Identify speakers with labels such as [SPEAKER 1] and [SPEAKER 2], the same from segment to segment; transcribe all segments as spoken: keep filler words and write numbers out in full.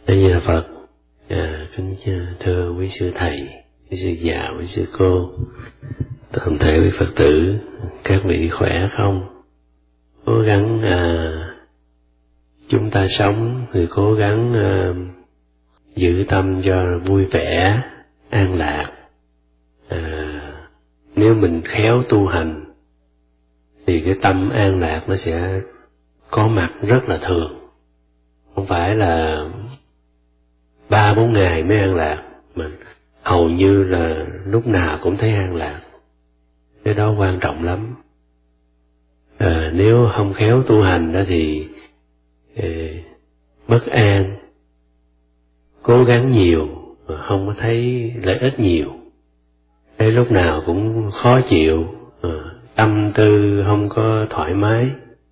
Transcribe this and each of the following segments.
[SPEAKER 1] A Di Đà Phật. À, kính thưa quý sư thầy, quý sư già, quý sư cô, toàn thể quý Phật tử, các vị khỏe không? Cố gắng à, chúng ta sống thì cố gắng à, giữ tâm cho vui vẻ, an lạc. À, nếu mình khéo tu hành thì cái tâm an lạc nó sẽ có mặt rất là thường, không phải là ba bốn ngày mới an lạc, mà hầu như là lúc nào cũng thấy an lạc. Cái đó quan trọng lắm. À, nếu không khéo tu hành đó thì eh, bất an, cố gắng nhiều mà không có thấy lợi ích nhiều, thấy lúc nào cũng khó chịu, à, tâm tư không có thoải mái.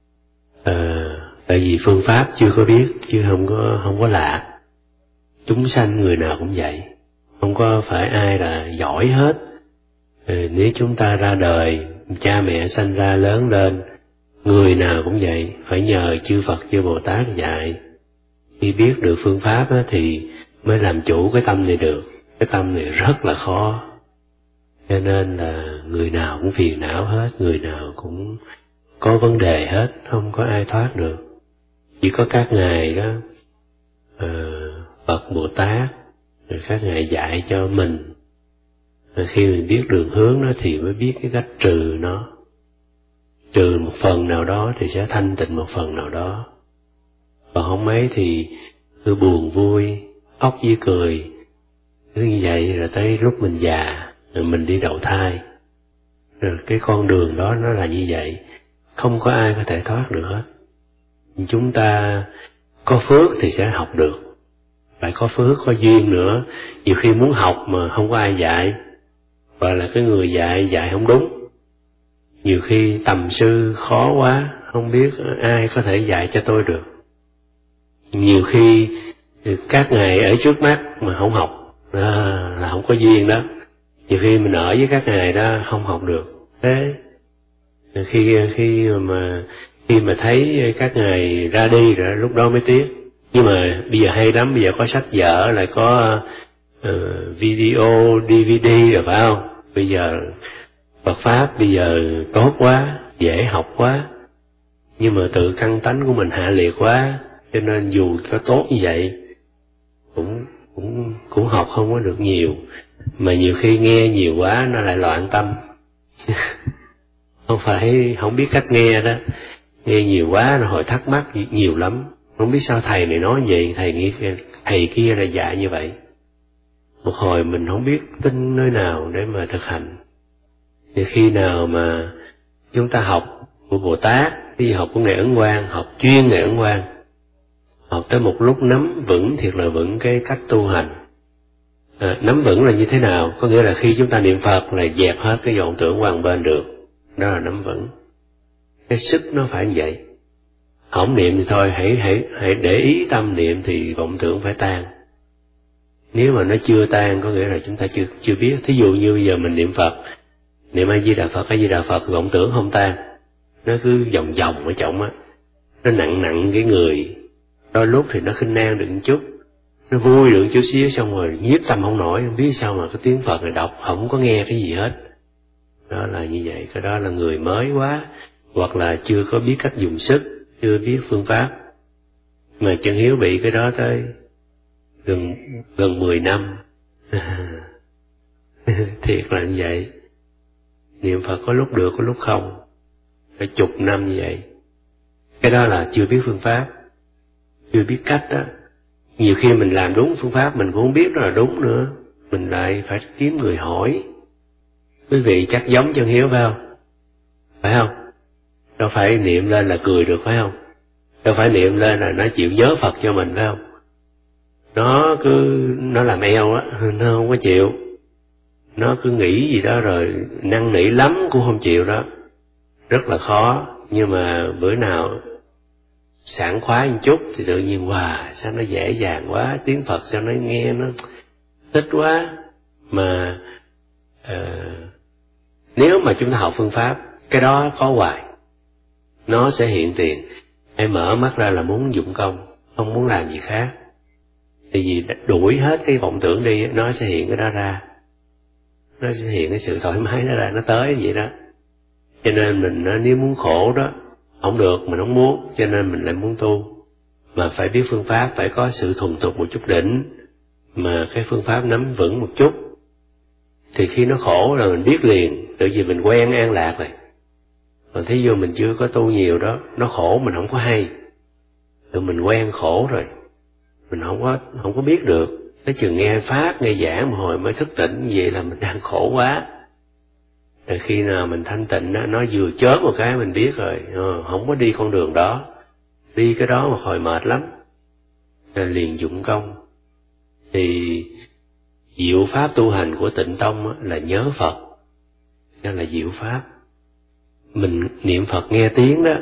[SPEAKER 1] À, tại vì phương pháp chưa có biết chứ không có không có lạ. Chúng sanh người nào cũng vậy, không có phải ai là giỏi hết. À, nếu chúng ta ra đời, cha mẹ sanh ra lớn lên, người nào cũng vậy, phải nhờ chư Phật chư Bồ Tát dạy. Khi biết được phương pháp á, thì mới làm chủ cái tâm này được. Cái tâm này rất là khó, cho nên là người nào cũng phiền não hết, người nào cũng có vấn đề hết, không có ai thoát được. Chỉ có các ngài đó, uh, Phật Bồ Tát, rồi các ngài dạy cho mình. Rồi khi mình biết đường hướng đó thì mới biết cái cách trừ nó. Trừ một phần nào đó thì sẽ thanh tịnh một phần nào đó. Còn không mấy thì cứ buồn vui, óc với cười. Cứ như vậy rồi tới lúc mình già, rồi mình đi đầu thai. Rồi cái con đường đó nó là như vậy. Không có ai có thể thoát được hết. Chúng ta có phước thì sẽ học được. Phải có phước, có duyên nữa. Nhiều khi muốn học mà không có ai dạy, hoặc là cái người dạy dạy không đúng. Nhiều khi tầm sư khó quá, không biết ai có thể dạy cho tôi được. Nhiều khi các ngài ở trước mắt mà không học, đó là không có duyên đó. Nhiều khi mình ở với các ngài đó không học được. Thế khi khi mà khi mà thấy các ngài ra đi rồi lúc đó mới tiếc. Nhưng mà bây giờ hay lắm, bây giờ có sách vở, lại có uh, video, đê vê đê rồi phải không? Bây giờ Phật Pháp bây giờ tốt quá, dễ học quá. Nhưng mà tự căn tánh của mình hạ liệt quá, cho nên dù có tốt như vậy, cũng cũng cũng học không có được nhiều. Mà nhiều khi nghe nhiều quá nó lại loạn tâm. Không phải không biết cách nghe đó, nghe nhiều quá nó hồi thắc mắc nhiều lắm. Không biết sao thầy này nói vậy, thầy nghĩ thầy kia là dạy như vậy. Một hồi mình không biết tin nơi nào để mà thực hành. Thì khi nào mà chúng ta học của Bồ Tát, đi học của Ngài Ấn Quang, học chuyên Ngài Ấn Quang, học tới một lúc nắm vững thiệt là vững cái cách tu hành. À, nắm vững là như thế nào? Có nghĩa là khi chúng ta niệm Phật là dẹp hết cái vọng tưởng qua một bên được. Đó là nắm vững. Cái sức nó phải như vậy. Không niệm thì thôi, hãy hãy hãy để ý tâm niệm thì vọng tưởng phải tan. Nếu mà nó chưa tan có nghĩa là chúng ta chưa chưa biết. Thí dụ như bây giờ mình niệm Phật, niệm A Di Đà Phật, A Di Đà Phật, vọng tưởng không tan, nó cứ vòng vòng ở trong á, nó nặng nặng cái người. Đôi lúc thì nó khinh nan được một chút, nó vui được một chút xíu, xong rồi nhiếp tâm không nổi, không biết sao mà cái tiếng Phật này đọc không có nghe cái gì hết. Đó là như vậy. Cái đó là người mới quá, hoặc là chưa có biết cách dùng sức, chưa biết phương pháp. Mà Chân Hiếu bị cái đó tới gần gần mười năm. Thiệt là như vậy. Niệm Phật có lúc được, có lúc không. Phải chục năm như vậy. Cái đó là chưa biết phương pháp, chưa biết cách đó. Nhiều khi mình làm đúng phương pháp mình cũng không biết đó là đúng nữa, mình lại phải kiếm người hỏi. Quý vị chắc giống Chân Hiếu phải không? Phải không? Đâu phải niệm lên là cười được phải không? Đâu phải niệm lên là nó chịu nhớ Phật cho mình phải không? Nó cứ nó làm eo á, nó không có chịu. Nó cứ nghĩ gì đó rồi năn nỉ lắm cũng không chịu đó. Rất là khó. Nhưng mà bữa nào sảng khoái một chút thì tự nhiên wow, sao nó dễ dàng quá, tiếng Phật sao nó nghe nó thích quá. Mà uh, nếu mà chúng ta học phương pháp, cái đó có hoài, nó sẽ hiện tiền. Hãy mở mắt ra là muốn dụng công, không muốn làm gì khác. Thì vì đuổi hết cái vọng tưởng đi, nó sẽ hiện cái đó ra. Nó sẽ hiện cái sự thoải mái đó ra, nó tới vậy đó. Cho nên mình nếu muốn khổ đó, không được, mình không muốn, cho nên mình lại muốn tu. Mà phải biết phương pháp, phải có sự thuần thục một chút đỉnh, mà cái phương pháp nắm vững một chút. Thì khi nó khổ là mình biết liền, tự vì mình quen an lạc rồi. Còn thí dụ mình chưa có tu nhiều đó, nó khổ mình không có hay. Rồi mình quen khổ rồi, mình không có không có biết được. Tới chừng nghe pháp, nghe giảng một hồi mới thức tỉnh, vậy là mình đang khổ quá. Rồi khi nào mình thanh tịnh đó, nó vừa chớp một cái mình biết rồi, ờ, không có đi con đường đó. Đi cái đó mà hồi mệt lắm. Rồi liền dụng công. Thì diệu pháp tu hành của Tịnh Tông là nhớ Phật. Đó là diệu pháp. Mình niệm Phật nghe tiếng đó,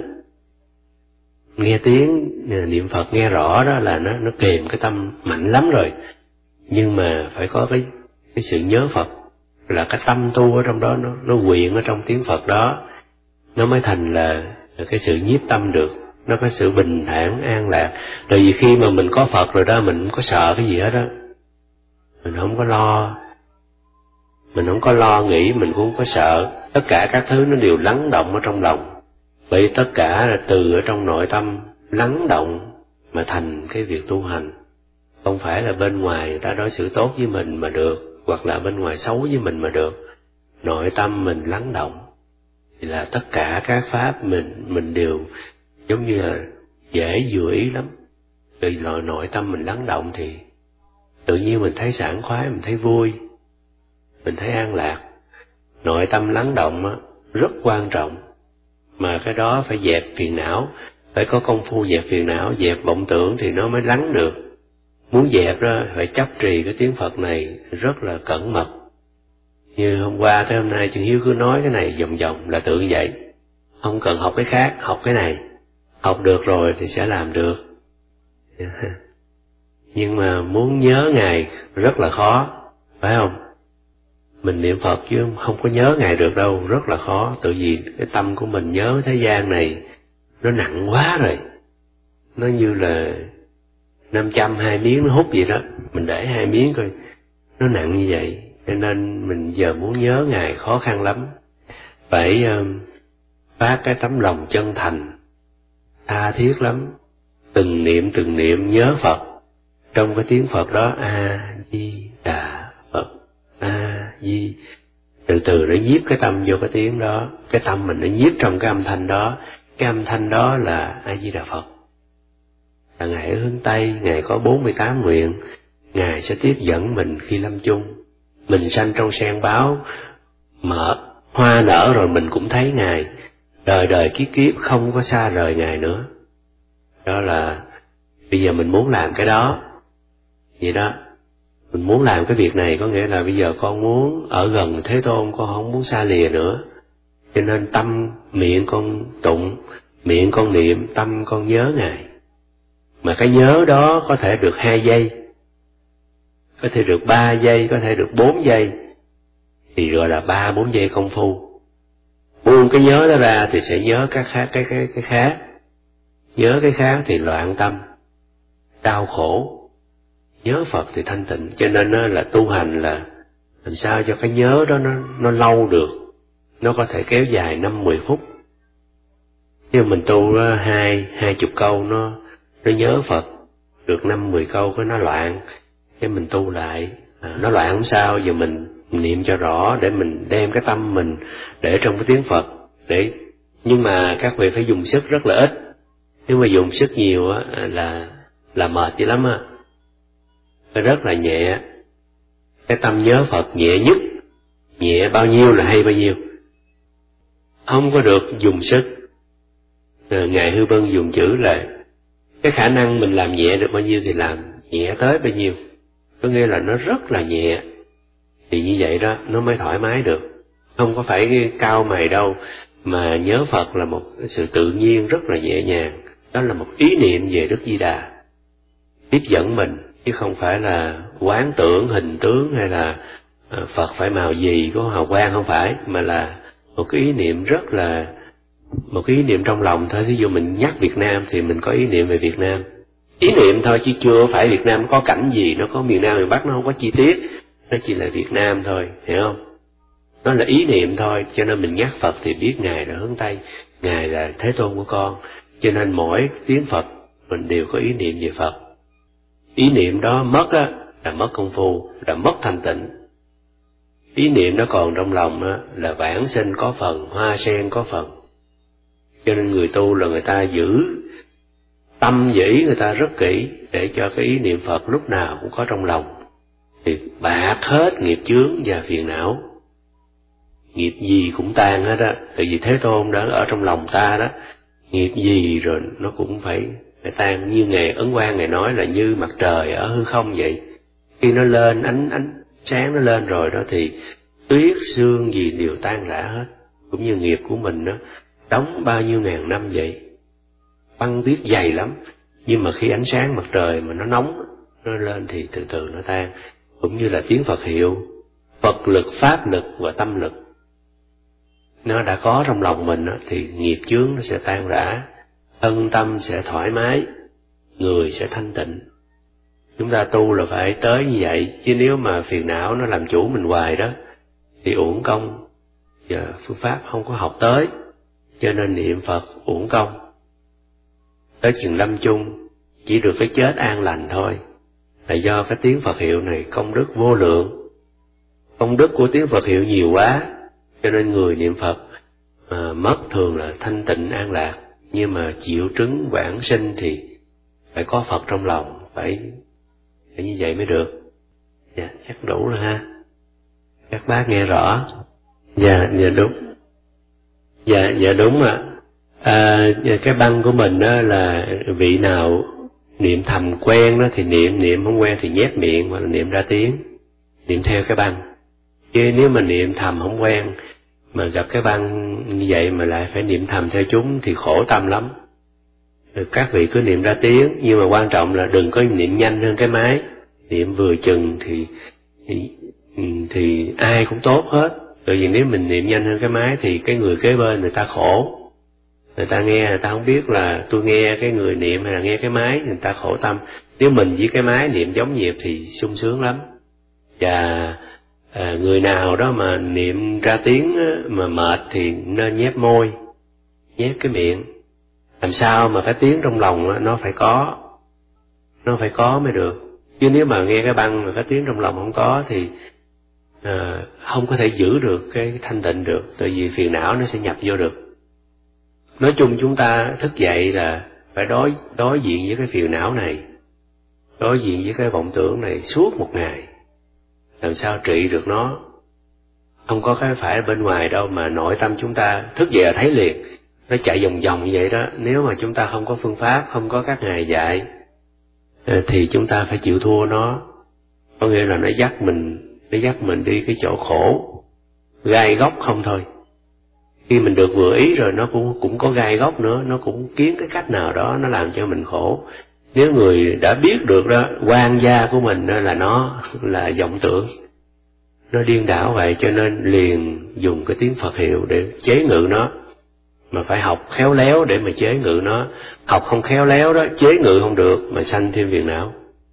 [SPEAKER 1] nghe tiếng, niệm Phật nghe rõ đó là nó nó kềm cái tâm mạnh lắm rồi. Nhưng mà phải có cái cái sự nhớ Phật, là cái tâm tu ở trong đó, nó nó quyện ở trong tiếng Phật đó, nó mới thành là, là cái sự nhiếp tâm được. Nó có sự bình thản an lạc. Tại vì khi mà mình có Phật rồi đó, mình không có sợ cái gì hết đó. Mình không có lo, mình không có lo nghĩ, mình cũng không có sợ. Tất cả các thứ nó đều lắng động ở trong lòng. Vậy tất cả là từ ở trong nội tâm lắng động mà thành cái việc tu hành. Không phải là bên ngoài người ta đối xử tốt với mình mà được, hoặc là bên ngoài xấu với mình mà được. Nội tâm mình lắng động thì là tất cả các pháp mình mình đều giống như là dễ vừa ý lắm. Từ nội nội tâm mình lắng động thì tự nhiên mình thấy sảng khoái, mình thấy vui, mình thấy an lạc. Nội tâm lắng động á, rất quan trọng. Mà cái đó phải dẹp phiền não, phải có công phu dẹp phiền não, dẹp vọng tưởng thì nó mới lắng được. Muốn dẹp đó phải chấp trì cái tiếng Phật này rất là cẩn mật. Như hôm qua tới hôm nay Chân Hiếu cứ nói cái này vòng vòng là tự như vậy. Không cần học cái khác, học cái này. Học được rồi thì sẽ làm được. Nhưng mà muốn nhớ Ngài rất là khó, phải không? Mình niệm Phật chứ không có nhớ Ngài được đâu, rất là khó. Tự vì cái tâm của mình nhớ thế gian này nó nặng quá rồi. Nó như là năm trăm hai miếng nó hút vậy đó. Mình để hai miếng coi, nó nặng như vậy. Cho nên mình giờ muốn nhớ Ngài khó khăn lắm. Phải uh, phát cái tấm lòng chân thành, tha thiết lắm. Từng niệm từng niệm nhớ Phật. Trong cái tiếng Phật đó, A-di-đà Phật, A-di. Từ từ nó nhiếp cái tâm vô cái tiếng đó. Cái tâm mình nó nhiếp trong cái âm thanh đó. Cái âm thanh đó là A-di-đà Phật. Là Ngài ở hướng Tây, Ngài có bốn mươi tám nguyện. Ngài sẽ tiếp dẫn mình khi lâm chung. Mình sanh trong sen báo, mở hoa nở rồi mình cũng thấy Ngài. Đời đời kiếp kiếp không có xa rời Ngài nữa. Đó là bây giờ mình muốn làm cái đó. Vậy đó, mình muốn làm cái việc này có nghĩa là bây giờ con muốn ở gần Thế Tôn, con không muốn xa lìa nữa. Cho nên tâm, miệng con tụng, miệng con niệm, tâm con nhớ Ngài. Mà cái nhớ đó có thể được hai giây, có thể được ba giây, có thể được bốn giây. Thì gọi là ba bốn giây công phu. Buông cái nhớ đó ra thì sẽ nhớ cái khác, cái, cái, cái khác. Nhớ cái khác thì loạn tâm, đau khổ. Nhớ Phật thì thanh tịnh. Cho nên nó là tu hành là làm sao cho cái nhớ đó nó, nó lâu được. Nó có thể kéo dài năm mười phút. Nhưng mình tu đó, hai, hai chục câu nó, nó nhớ Phật. Được năm mười câu cái nó loạn. Cái mình tu lại. À, nó loạn không sao, giờ mình niệm cho rõ để mình đem cái tâm mình để trong cái tiếng Phật. Để nhưng mà các vị phải dùng sức rất là ít. Nếu mà dùng sức nhiều á là là mệt dữ lắm á. Phải rất là nhẹ. Cái tâm nhớ Phật nhẹ nhất. Nhẹ bao nhiêu là hay bao nhiêu. Không có được dùng sức. À, Ngài Hư Vân dùng chữ là cái khả năng mình làm nhẹ được bao nhiêu thì làm nhẹ tới bao nhiêu. Có nghĩa là nó rất là nhẹ. Thì như vậy đó nó mới thoải mái được. Không có phải cao mày đâu. Mà nhớ Phật là một sự tự nhiên rất là nhẹ nhàng. Đó là một ý niệm về Đức Di Đà tiếp dẫn mình, chứ không phải là quán tưởng, hình tướng hay là Phật phải màu gì, có hào quang, không phải. Mà là một cái ý niệm rất là, một cái ý niệm trong lòng thôi. Ví dụ mình nhắc Việt Nam thì mình có ý niệm về Việt Nam. Ý niệm thôi chứ chưa phải Việt Nam có cảnh gì, nó có miền Nam miền Bắc, nó không có chi tiết, nó chỉ là Việt Nam thôi, hiểu không? Nó là ý niệm thôi, cho nên mình nhắc Phật thì biết Ngài là hướng Tây, Ngài là Thế Tôn của con, cho nên mỗi tiếng Phật mình đều có ý niệm về Phật. Ý niệm đó mất á, là mất công phu, là mất thanh tịnh. Ý niệm nó còn trong lòng á, là vãng sinh có phần, hoa sen có phần. Cho nên người tu là người ta giữ tâm dĩ người ta rất kỹ, để cho cái ý niệm Phật lúc nào cũng có trong lòng, thì bạc hết nghiệp chướng và phiền não. Nghiệp gì cũng tan hết á, tại vì Thế Tôn đã ở trong lòng ta đó, nghiệp gì rồi nó cũng phải, phải tan. Như Ngài Ấn Quang Ngài nói là như mặt trời ở hư không vậy, khi nó lên ánh ánh sáng nó lên rồi đó thì tuyết sương gì đều tan rã hết. Cũng như nghiệp của mình đó, đóng bao nhiêu ngàn năm vậy, băng tuyết dày lắm, nhưng mà khi ánh sáng mặt trời mà nó nóng nó lên thì từ từ nó tan. Cũng như là tiếng Phật hiệu, Phật lực, pháp lực và tâm lực nó đã có trong lòng mình đó, thì nghiệp chướng nó sẽ tan rã, thân tâm sẽ thoải mái, người sẽ thanh tịnh. Chúng ta tu là phải tới như vậy, chứ nếu mà phiền não nó làm chủ mình hoài đó thì uổng công, và phương pháp không có học tới, cho nên niệm Phật uổng công. Tới chừng lâm chung chỉ được cái chết an lành thôi, là do cái tiếng Phật hiệu này công đức vô lượng. Công đức của tiếng Phật hiệu nhiều quá, cho nên người niệm Phật mà mất thường là thanh tịnh an lạc. Nhưng mà chịu trứng vãng sinh thì phải có Phật trong lòng, phải, phải như vậy mới được. Dạ, chắc đủ rồi ha. Các bác nghe rõ. Dạ, dạ đúng. Dạ, dạ đúng ạ. À, cái băng của mình đó là vị nào niệm thầm quen đó thì niệm, niệm không quen thì nhét miệng hoặc là niệm ra tiếng, niệm theo cái băng. Chứ nếu mà niệm thầm không quen mà gặp cái băng như vậy mà lại phải niệm thầm theo chúng thì khổ tâm lắm. Các vị cứ niệm ra tiếng, nhưng mà quan trọng là đừng có niệm nhanh hơn cái máy. Niệm vừa chừng thì, thì, thì ai cũng tốt hết. Bởi vì nếu mình niệm nhanh hơn cái máy thì cái người kế bên người ta khổ. Người ta nghe, người ta không biết là tôi nghe cái người niệm hay là nghe cái máy, người ta khổ tâm. Nếu mình với cái máy niệm giống nhịp thì sung sướng lắm. Và à, người nào đó mà niệm ra tiếng mà mệt thì nên nhép môi, nhép cái miệng. Làm sao mà cái tiếng trong lòng nó phải có, nó phải có mới được. Chứ nếu mà nghe cái băng mà cái tiếng trong lòng không có thì à, không có thể giữ được cái thanh tịnh được, tại vì phiền não nó sẽ nhập vô được. Nói chung chúng ta thức dậy là phải đối, đối diện với cái phiền não này, đối diện với cái vọng tưởng này suốt một ngày. Làm sao trị được nó? Không có cái phải bên ngoài đâu, mà nội tâm chúng ta thức dậy là thấy liền, nó chạy vòng vòng như vậy đó. Nếu mà chúng ta không có phương pháp, không có các ngài dạy thì chúng ta phải chịu thua nó. Có nghĩa là nó dắt mình, nó dắt mình đi cái chỗ khổ, gai góc không thôi. Khi mình được vừa ý rồi nó cũng cũng có gai góc nữa, nó cũng kiếm cái cách nào đó nó làm cho mình khổ. Nếu người đã biết được đó, quan gia của mình đó là nó là vọng tưởng, nó điên đảo vậy, cho nên liền dùng cái tiếng Phật hiệu để chế ngự nó. Mà phải học khéo léo để mà chế ngự nó. Học không khéo léo đó, chế ngự không được mà sanh thêm phiền não.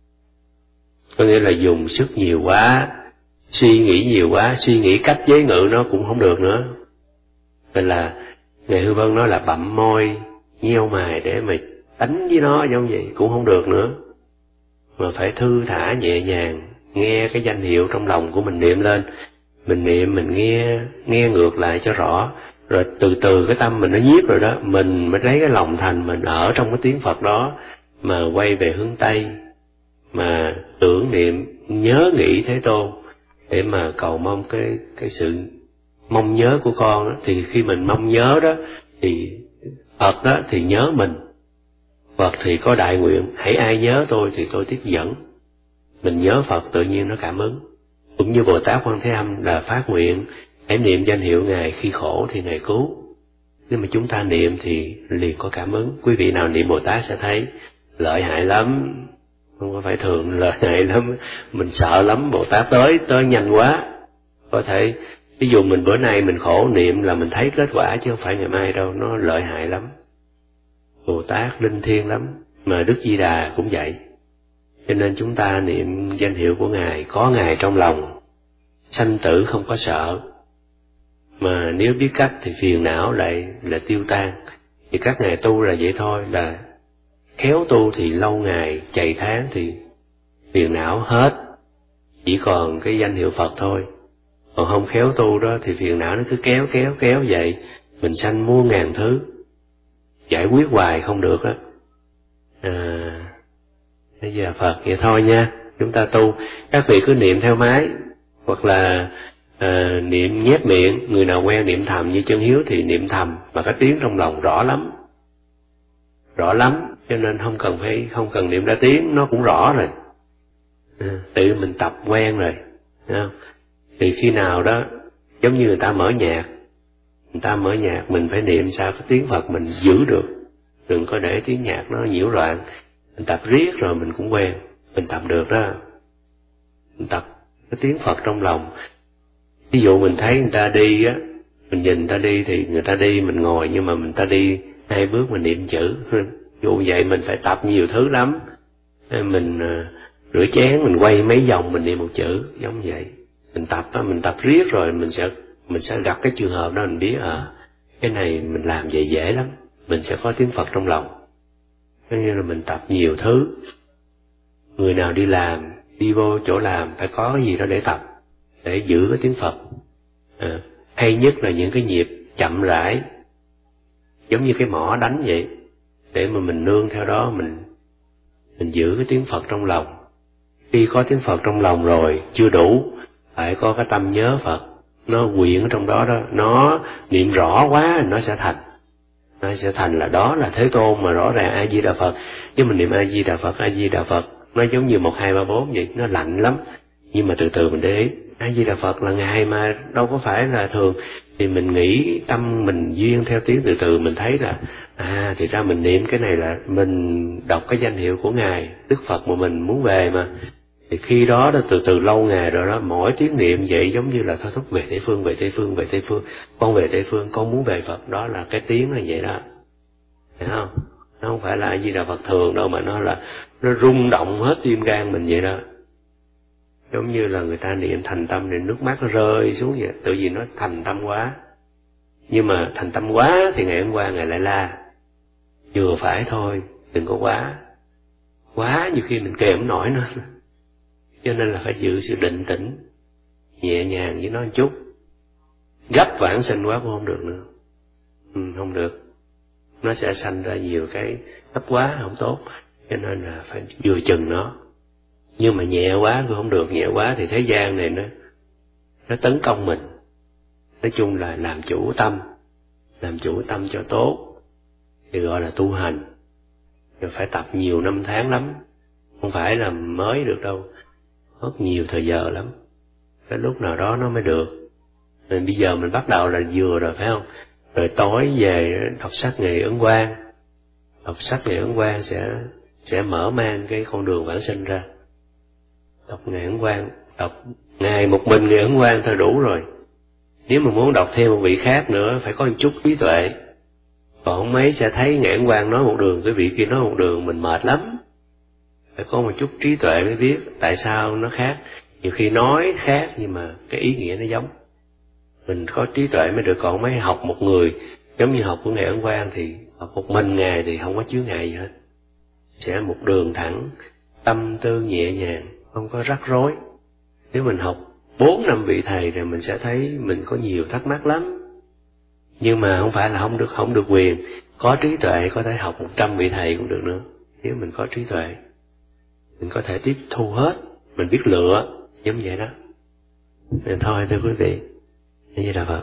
[SPEAKER 1] Có nghĩa là dùng sức nhiều quá, suy nghĩ nhiều quá, suy nghĩ cách chế ngự nó cũng không được nữa. Nên là Ngài Hư Vân nói là bặm môi, nheo mày để mà đánh với nó giống vậy cũng không được nữa. Mà phải thư thả nhẹ nhàng, nghe cái danh hiệu trong lòng của mình niệm lên. Mình niệm, mình nghe, nghe ngược lại cho rõ. Rồi từ từ cái tâm mình nó nhiếp rồi đó, mình mới lấy cái lòng thành mình ở trong cái tiếng Phật đó, mà quay về hướng Tây, mà tưởng niệm, nhớ nghĩ Thế Tôn, để mà cầu mong cái, cái sự mong nhớ của con đó. Thì khi mình mong nhớ đó, thì Phật đó thì nhớ mình. Phật thì có đại nguyện, hãy ai nhớ tôi thì tôi tiếp dẫn. Mình nhớ Phật tự nhiên nó cảm ứng. Cũng như Bồ Tát Quan Thế Âm là phát nguyện, hãy niệm danh hiệu Ngài, khi khổ thì Ngài cứu. Nhưng mà chúng ta niệm thì liền có cảm ứng. Quý vị nào niệm Bồ Tát sẽ thấy lợi hại lắm, không có phải thường, lợi hại lắm. Mình sợ lắm, Bồ Tát tới, tới nhanh quá. Có thể, ví dụ mình bữa nay mình khổ niệm là mình thấy kết quả chứ không phải ngày mai đâu, nó lợi hại lắm. Bồ Tát linh thiêng lắm, Mà Đức Di Đà cũng vậy. Cho nên chúng ta niệm danh hiệu của Ngài, có Ngài trong lòng, sanh tử không có sợ. Mà nếu biết cách thì phiền não lại là tiêu tan. Thì các ngài tu là vậy thôi, là khéo tu thì lâu ngày, chày tháng thì phiền não hết, chỉ còn cái danh hiệu Phật thôi. Còn không khéo tu đó thì phiền não nó cứ kéo kéo kéo vậy, mình sanh muôn ngàn thứ, giải quyết hoài không được á. À, bây giờ Phật vậy thôi nha, chúng ta tu, các vị cứ niệm theo máy, hoặc là à, niệm nhép miệng, người nào quen niệm thầm như Chân Hiếu thì niệm thầm, mà cái tiếng trong lòng rõ lắm, rõ lắm, cho nên không cần phải không cần niệm ra tiếng, nó cũng rõ rồi. À, tự mình tập quen rồi, à, thì khi nào đó giống như người ta mở nhạc, người ta mở nhạc mình phải niệm sao cái tiếng Phật mình giữ được, đừng có để tiếng nhạc nó nhiễu loạn. Mình tập riết rồi mình cũng quen, mình tập được đó, mình tập cái tiếng Phật trong lòng. Ví dụ mình thấy người ta đi á, mình nhìn người ta đi thì người ta đi mình ngồi, nhưng mà mình ta đi hai bước mình niệm chữ. Dù vậy mình phải tập nhiều thứ lắm. Mình uh, rửa chén mình quay mấy vòng mình niệm một chữ, giống vậy. Mình tập á, mình tập riết rồi mình sẽ mình sẽ gặp cái trường hợp đó, mình biết à cái này mình làm vậy dễ lắm, mình sẽ có tiếng Phật trong lòng. Cho nên là mình tập nhiều thứ. Người nào đi làm, đi vô chỗ làm phải có cái gì đó để tập, để giữ cái tiếng Phật. À, hay nhất là những cái nhịp chậm rãi, giống như cái mõ đánh vậy, để mà mình nương theo đó, mình mình giữ cái tiếng Phật trong lòng. Khi có tiếng Phật trong lòng rồi chưa đủ, phải có cái tâm nhớ Phật, nó quyện ở trong đó đó, nó niệm rõ quá nó sẽ thành, nó sẽ thành là đó là Thế Tôn mà rõ ràng A Di Đà Phật. Chứ mình niệm A Di Đà Phật, A Di Đà Phật nó giống như một hai ba bốn vậy, nó lạnh lắm. Nhưng mà từ từ mình để ý, A Di Đà Phật là Ngài mà đâu có phải là thường. Thì mình nghĩ tâm mình duyên theo tiếng, từ từ mình thấy là à thì ra mình niệm cái này là mình đọc cái danh hiệu của Ngài Đức Phật mà mình muốn về mà. Thì khi đó, đó từ từ lâu ngày rồi đó, mỗi tiếng niệm vậy giống như là thôi thúc về Tây Phương, về Tây Phương, về Tây Phương, con về Tây Phương, con muốn về Phật. Đó là cái tiếng là vậy đó, hiểu không? Nó không phải là A Di Đà Phật thường đâu, mà nó là nó rung động hết tim gan mình vậy đó. Giống như là người ta niệm thành tâm thì nước mắt nó rơi xuống vậy, tự vì nó thành tâm quá. Nhưng mà thành tâm quá thì ngày hôm qua Ngài lại la, vừa phải thôi, đừng có quá. Quá nhiều khi mình kèm không nổi nữa. Cho nên là phải giữ sự định tĩnh, nhẹ nhàng với nó một chút. Gấp vãng sinh quá cũng không được nữa. Ừ, không được. Nó sẽ sanh ra nhiều cái gấp quá không tốt. Cho nên là phải vừa chừng nó. Nhưng mà nhẹ quá cũng không được, nhẹ quá thì thế gian này nó nó tấn công mình. Nói chung là làm chủ tâm, làm chủ tâm cho tốt thì gọi là tu hành. Rồi phải tập nhiều năm tháng lắm, không phải là mới được đâu, mất nhiều thời giờ lắm. Cái lúc nào đó nó mới được. Nên bây giờ mình bắt đầu là vừa rồi phải không? Rồi tối về đọc sách Ngày Ấn Quang, đọc sách Ngày Ấn Quang sẽ sẽ mở mang cái con đường vãng sinh ra. Đọc Ngày Ấn Quang, đọc ngày một mình Ngày Ấn Quang thôi đủ rồi. Nếu mà muốn đọc thêm một vị khác nữa phải có một chút trí tuệ. Còn không mấy sẽ thấy Ngày Ấn Quang nói một đường, cái vị kia nói một đường, mình mệt lắm. Phải có một chút trí tuệ mới biết tại sao nó khác. Nhiều khi nói khác nhưng mà cái ý nghĩa nó giống. Mình có trí tuệ mới được, còn mấy học một người giống như học của Ngày Ấn Quang thì học một mình Ngài thì không có chướng ngại gì hết. Sẽ một đường thẳng, tâm tư nhẹ nhàng, không có rắc rối. Nếu mình học bốn năm vị thầy rồi mình sẽ thấy mình có nhiều thắc mắc lắm. Nhưng mà không phải là không được không được quyền. Có trí tuệ có thể học một trăm vị thầy cũng được nữa. Nếu mình có trí tuệ, mình có thể tiếp thu hết, mình biết lựa, giống vậy đó. Nên thôi thưa quý vị, A Di Đà Phật.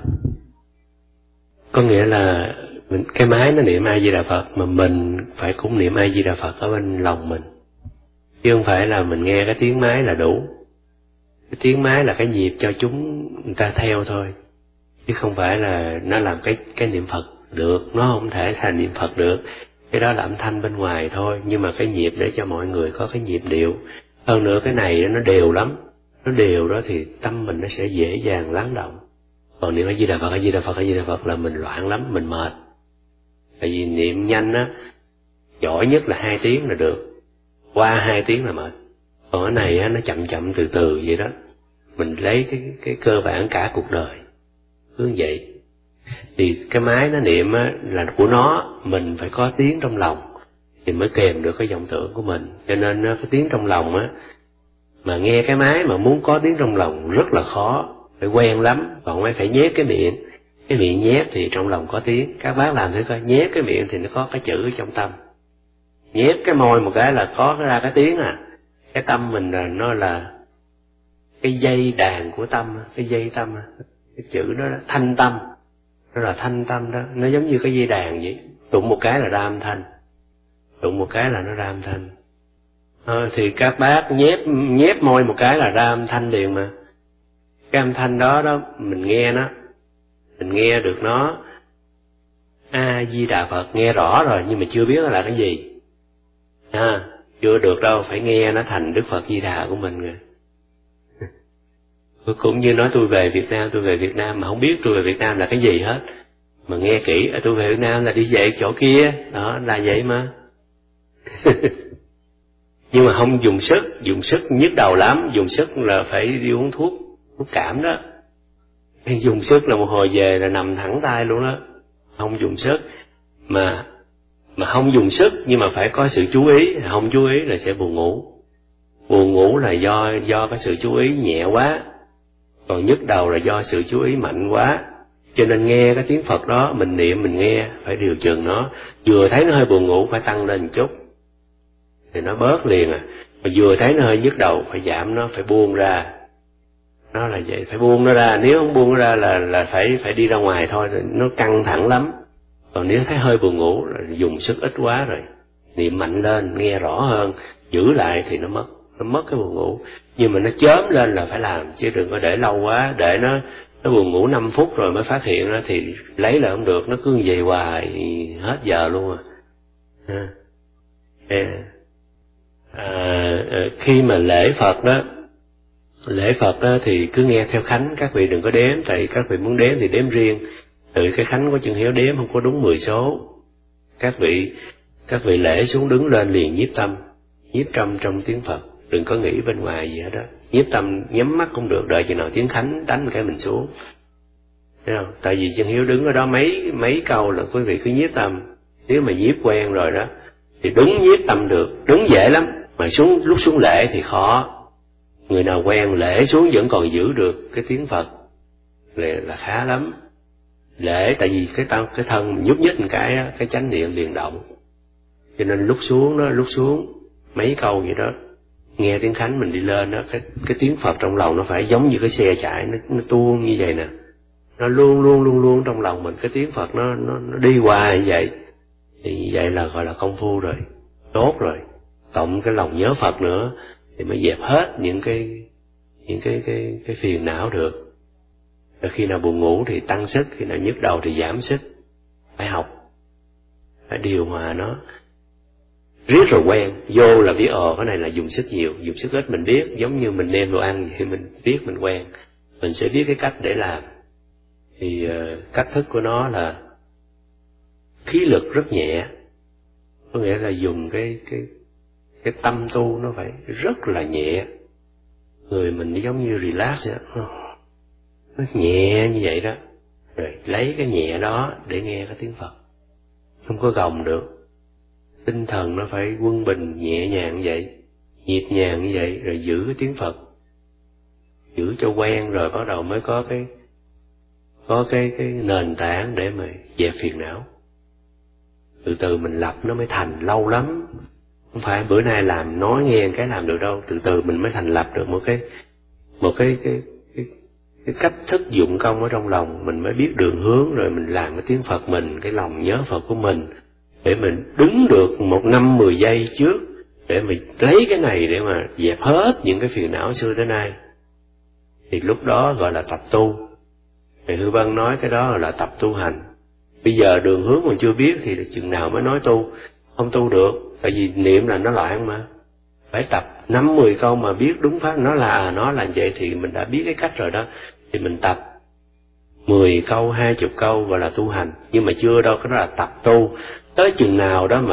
[SPEAKER 1] Có nghĩa là mình, cái máy nó niệm A Di Đà Phật mà mình phải cũng niệm A Di Đà Phật ở bên lòng mình. Chứ không phải là mình nghe cái tiếng máy là đủ. Cái tiếng máy là cái nhịp cho chúng người ta theo thôi. Chứ không phải là nó làm cái cái niệm Phật được, nó không thể là niệm Phật được. Cái đó là âm thanh bên ngoài thôi, nhưng mà cái nhịp để cho mọi người có cái nhịp điệu. Hơn nữa cái này nó đều lắm, nó đều đó thì tâm mình nó sẽ dễ dàng lắng động. Còn niệm A Di Đà Phật, A Di Đà Phật, A Di Đà Phật là mình loạn lắm, mình mệt. Tại vì niệm nhanh á, giỏi nhất là hai tiếng là được, qua hai tiếng là mệt. Còn cái này á, nó chậm chậm từ từ vậy đó, mình lấy cái cái cơ bản cả cuộc đời cứ vậy. Thì cái máy nó niệm á, là của nó, mình phải có tiếng trong lòng thì mới kèm được cái vọng tưởng của mình. Cho nên cái tiếng trong lòng á, mà nghe cái máy mà muốn có tiếng trong lòng rất là khó, phải quen lắm. Còn phải phải nhét cái miệng, cái miệng nhét thì trong lòng có tiếng. Các bác làm thử coi, nhét cái miệng thì nó có cái chữ ở trong tâm, nhét cái môi một cái là có ra cái tiếng à. Cái tâm mình là nó là cái dây đàn của tâm, cái dây tâm, cái chữ đó là thanh tâm, nó là thanh tâm đó, nó giống như cái dây đàn vậy, đụng một cái là ra âm thanh, đụng một cái là nó ra âm thanh. À, thì các bác nhép nhép môi một cái là ra âm thanh liền mà. Cái âm thanh đó đó mình nghe nó, mình nghe được nó A Di Đà Phật, nghe rõ rồi nhưng mà chưa biết nó là cái gì. À, chưa được đâu, phải nghe nó thành Đức Phật Di Đà của mình rồi. Cũng như nói tôi về Việt Nam, tôi về Việt Nam mà không biết tôi về Việt Nam là cái gì hết. Mà nghe kỹ, tôi về Việt Nam là đi về chỗ kia, đó là vậy mà. Nhưng mà không dùng sức, dùng sức nhức đầu lắm, dùng sức là phải đi uống thuốc, thuốc cảm đó. Dùng sức là một hồi về là nằm thẳng tay luôn đó. Không dùng sức, mà mà không dùng sức nhưng mà phải có sự chú ý, không chú ý là sẽ buồn ngủ. Buồn ngủ là do do cái sự chú ý nhẹ quá, còn nhức đầu là do sự chú ý mạnh quá. Cho nên nghe cái tiếng Phật đó, mình niệm mình nghe, phải điều chừng nó. Vừa thấy nó hơi buồn ngủ phải tăng lên một chút, thì nó bớt liền à. Mà vừa thấy nó hơi nhức đầu phải giảm nó, phải buông ra. Nó là vậy, phải buông nó ra. Nếu không buông nó ra là là phải phải đi ra ngoài thôi, nó căng thẳng lắm. Còn nếu thấy hơi buồn ngủ là dùng sức ít quá rồi, niệm mạnh lên, nghe rõ hơn, giữ lại thì nó mất, nó mất cái buồn ngủ. Nhưng mà nó chớm lên là phải làm, chứ đừng có để lâu quá, để nó nó buồn ngủ năm phút rồi mới phát hiện nó thì lấy lại không được, nó cứ như vậy hoài hết giờ luôn à. À, à, khi mà lễ Phật đó, lễ Phật đó thì cứ nghe theo khánh, các vị đừng có đếm, tại các vị muốn đếm thì đếm riêng. Từ cái khánh của chân hiếu đếm không có đúng mười số. Các vị các vị lễ xuống đứng lên liền nhiếp tâm, nhiếp tâm trong tiếng Phật, đừng có nghĩ bên ngoài gì hết đó. Nhiếp tâm nhắm mắt cũng được, đợi chừng nào tiếng khánh đánh cái mình xuống. Thấy không? Tại vì chân hiếu đứng ở đó mấy mấy câu là quý vị cứ nhiếp tâm. Nếu mà nhiếp quen rồi đó thì đúng nhiếp tâm được, đứng dễ lắm, mà xuống lúc xuống lễ thì khó. Người nào quen lễ xuống vẫn còn giữ được cái tiếng Phật là, là khá lắm. Lễ tại vì cái tâm cái thân mình nhúc nhích một cái cái chánh niệm liền động, cho nên lúc xuống đó, lúc xuống mấy câu vậy đó, nghe tiếng khánh mình đi lên đó, cái cái tiếng Phật trong lòng nó phải giống như cái xe chạy, nó, nó tuôn như vậy nè, nó luôn luôn luôn luôn trong lòng mình, cái tiếng Phật nó nó, nó đi qua như vậy, thì như vậy là gọi là công phu rồi, tốt rồi. Cộng cái lòng nhớ Phật nữa thì mới dẹp hết những cái những cái cái cái phiền não được. Rồi khi nào buồn ngủ thì tăng sức, khi nào nhức đầu thì giảm sức. Phải học, phải điều hòa nó. Riết rồi quen, vô là biết ồ cái này là dùng sức nhiều, dùng sức ít mình biết, giống như mình nêm đồ ăn thì mình biết mình quen, mình sẽ biết cái cách để làm. Thì uh, cách thức của nó là khí lực rất nhẹ, có nghĩa là dùng cái cái cái tâm tu nó phải rất là nhẹ, người mình giống như relax vậy, nó nhẹ như vậy đó, rồi lấy cái nhẹ đó để nghe cái tiếng Phật, không có gồng được. Tinh thần nó phải quân bình nhẹ nhàng như vậy, nhịp nhàng như vậy, rồi giữ cái tiếng Phật, giữ cho quen rồi bắt đầu mới có cái có cái cái nền tảng để mà dẹp phiền não. Từ từ mình lập nó mới thành, lâu lắm, không phải bữa nay làm nói nghe cái làm được đâu, từ từ mình mới thành lập được một cái một cái cái cái, cái cách thức dụng công ở trong lòng, mình mới biết đường hướng, rồi mình làm cái tiếng Phật mình, cái lòng nhớ Phật của mình, để mình đứng được một năm mười giây trước, để mình lấy cái này để mà dẹp hết những cái phiền não xưa tới nay. Thì lúc đó gọi là tập tu. Thì Hư Vân nói cái đó là tập tu hành. Bây giờ đường hướng còn chưa biết thì chừng nào mới nói tu, không tu được, tại vì niệm là nó loạn mà. Phải tập năm mười câu mà biết đúng pháp, nó là à, nó là vậy thì mình đã biết cái cách rồi đó. Thì mình tập mười câu, hai chục câu gọi là tu hành, nhưng mà chưa đâu, cái đó là tập tu. Tới chừng nào đó mà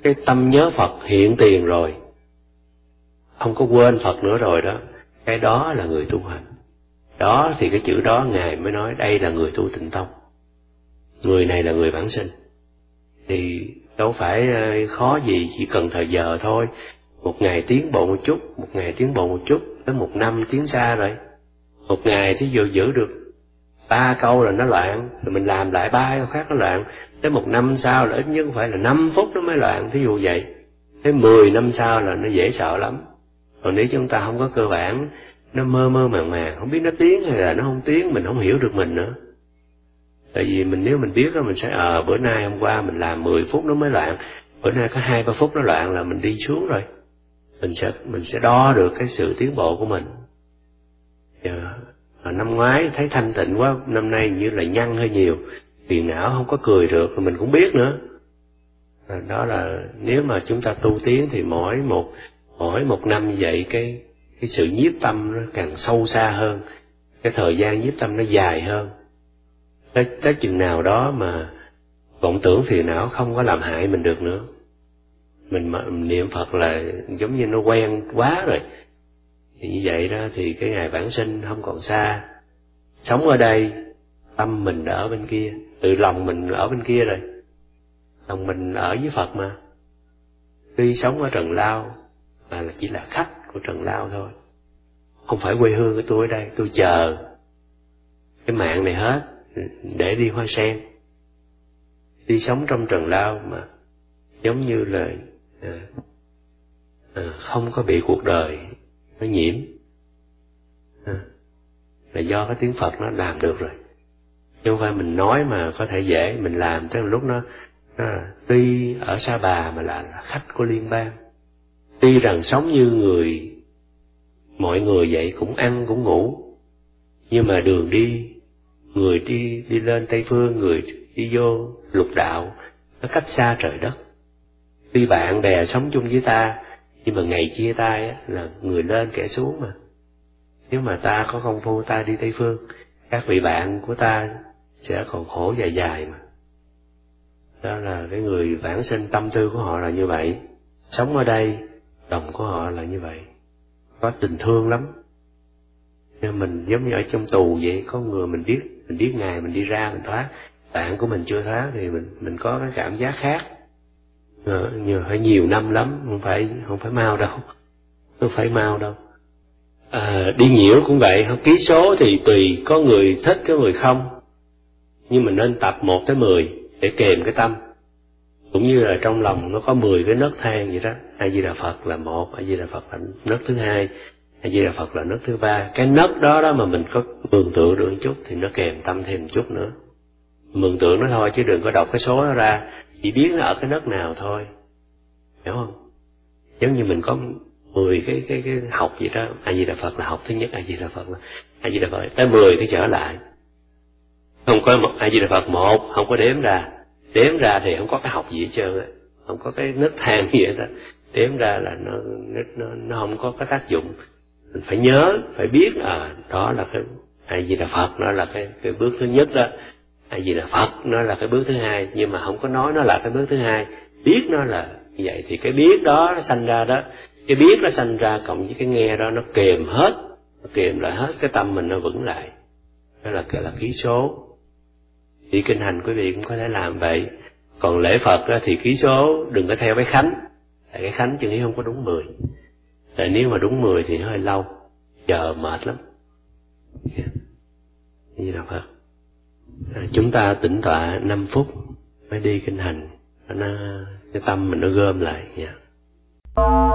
[SPEAKER 1] cái tâm nhớ Phật hiện tiền rồi, không có quên Phật nữa rồi đó, cái đó là người tu hành. Đó thì cái chữ đó Ngài mới nói đây là người tu Tịnh Tông, người này là người vãng sinh. Thì đâu phải khó gì, chỉ cần thời giờ thôi. Một ngày tiến bộ một chút, một ngày tiến bộ một chút, tới một năm tiến xa rồi. Một ngày thí dụ giữ được ba câu là nó loạn, rồi mình làm lại ba câu khác nó loạn. Tới một năm sau là ít nhất phải là năm phút nó mới loạn, thí dụ vậy. Tới mười năm sau là nó dễ sợ lắm. Còn nếu chúng ta không có cơ bản, nó mơ mơ màng màng, không biết nó tiến hay là nó không tiến, mình không hiểu được mình nữa. Tại vì mình nếu mình biết đó, mình sẽ ờ à, bữa nay hôm qua mình làm mười phút nó mới loạn, bữa nay có hai ba phút nó loạn là mình đi xuống rồi. Mình sẽ mình sẽ đo được cái sự tiến bộ của mình. Yeah. Năm ngoái thấy thanh tịnh quá, năm nay như là nhăn hơi nhiều, phiền não không có cười được, mình cũng biết nữa. Đó là nếu mà chúng ta tu tiến thì mỗi một mỗi một năm như vậy, cái cái sự nhiếp tâm nó càng sâu xa hơn, cái thời gian nhiếp tâm nó dài hơn. Tới, tới chừng nào đó mà vọng tưởng phiền não không có làm hại mình được nữa. Mình, mình niệm Phật là giống như nó quen quá rồi. Thì như vậy đó thì cái ngày vãng sinh không còn xa. Sống ở đây, tâm mình ở bên kia, tự lòng mình ở bên kia rồi. Lòng mình ở với Phật mà. Tuy sống ở Trần Lao mà là chỉ là khách của Trần Lao thôi. Không phải quê hương của tôi ở đây, tôi chờ cái mạng này hết để đi Hoa Sen. Đi sống trong Trần Lao mà giống như là à, à, không có bị cuộc đời nó nhiễm, à, là do cái tiếng Phật nó làm được rồi. Chứ không phải mình nói mà có thể dễ, mình làm tới lúc nó, nó là, tuy ở Sa Bà mà là, là khách của liên bang. Tuy rằng sống như người, mọi người vậy, cũng ăn cũng ngủ, nhưng mà đường đi, người đi đi lên Tây Phương, người đi vô lục đạo, nó cách xa trời đất. Tuy bạn bè sống chung với ta, nhưng mà ngày chia tay á, là người lên kẻ xuống mà. Nếu mà ta có công phu ta đi Tây Phương, các vị bạn của ta sẽ còn khổ dài dài mà. Đó là cái người vãng sinh, tâm tư của họ là như vậy. Sống ở đây, đồng của họ là như vậy. Có tình thương lắm. Nhưng mình giống như ở trong tù vậy, có người mình biết, mình biết ngày mình đi ra mình thoát, bạn của mình chưa thoát thì mình mình có cái cảm giác khác. Ờ, nhiều phải nhiều năm lắm, không phải không phải mau đâu, không phải mau đâu. À, đi nhiễu cũng vậy, không ký số thì tùy, có người thích có người không, nhưng mình nên tập một tới mười để kềm cái tâm. Cũng như là trong lòng nó có mười cái nấc thang vậy đó. A Di Đà Phật là một, A Di Đà Phật là nấc thứ hai, A Di Đà Phật là nấc thứ ba. Cái nấc đó đó mà mình có mường tượng được một chút thì nó kèm tâm thêm một chút nữa. Mường tượng nó thôi chứ đừng có đọc cái số nó ra, chỉ biết nó ở cái nấc nào thôi, hiểu không? Giống như mình có mười cái cái cái học gì đó, A Di Đà Phật là học thứ nhất, A Di Đà Phật là A Di Đà Phật tới mười thì trở lại. Không có một A Di Đà Phật một, không có đếm ra. Đếm ra thì không có cái học gì hết trơn á, không có cái nấc thang gì hết đó. Đếm ra là nó nó nó không có cái tác dụng. Mình phải nhớ, phải biết à đó là cái A Di Đà Phật, nó là cái cái bước thứ nhất đó. A Di Đà Phật nó là cái bước thứ hai, nhưng mà không có nói nó là cái bước thứ hai, biết nó là như vậy thì cái biết đó nó sanh ra đó, cái biết nó sanh ra cộng với cái nghe đó nó kèm hết, nó kèm lại hết cái tâm mình nó vững lại. Đó là cái là ký số. Đi kinh hành quý vị cũng có thể làm vậy. Còn lễ Phật đó thì ký số đừng có theo cái khánh, tại cái khánh chừng ý không có đúng mười. Tại nếu mà đúng mười thì nó hơi lâu, chờ mệt lắm. Như là Phật. À, chúng ta tĩnh tọa năm phút mới đi kinh hành, nó cái tâm mình nó gom lại nha.